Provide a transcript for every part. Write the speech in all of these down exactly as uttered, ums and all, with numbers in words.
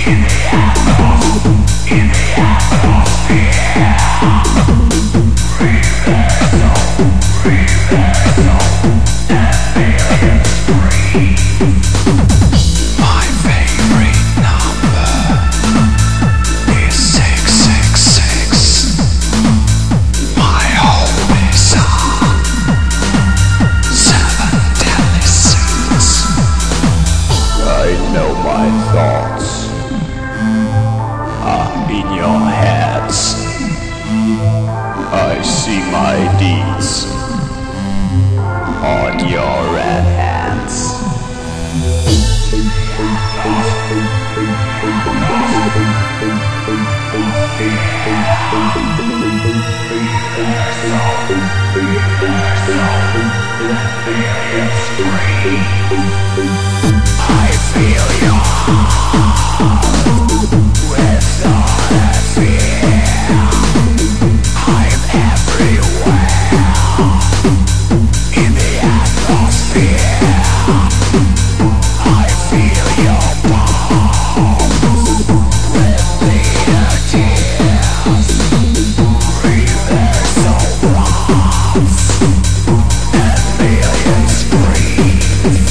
I see my deeds on your red hands. I feel your heart with all that fear. I'm everywhere in the atmosphere. I feel your palms with clear tears. Rivers of rocks and million screams.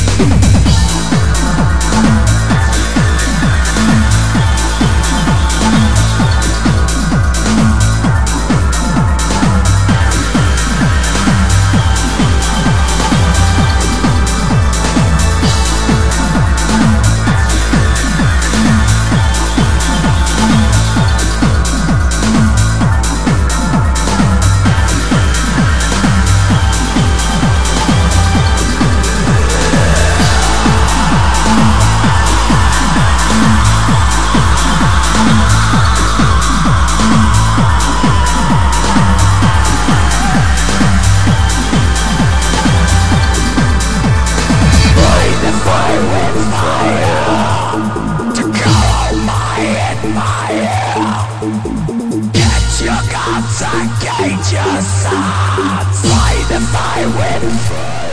Get your guns, engage your sons. Fight the fire with fire.